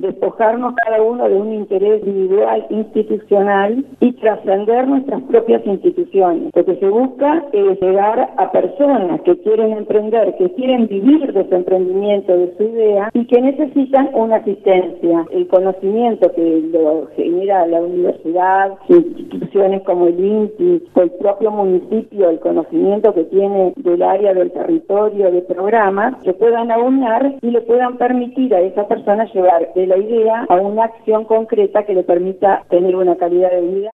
despojarnos cada uno de un interés individual, institucional y trascender nuestras propias instituciones. Lo que se busca es llegar a personas que quieren emprender, que quieren vivir de su emprendimiento, de su idea y que necesitan una asistencia. El conocimiento que lo genera la universidad, instituciones como el INTI o el propio municipio, el conocimiento que tiene del área del territorio, de programas, que puedan aunar y le puedan permitir a esa persona llevar de la idea a una acción concreta que le permita tener una calidad de vida.